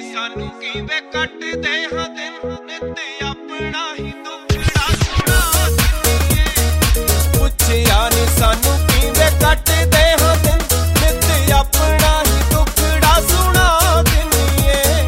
सानू की वे कटदे हां दिन नित अपना ही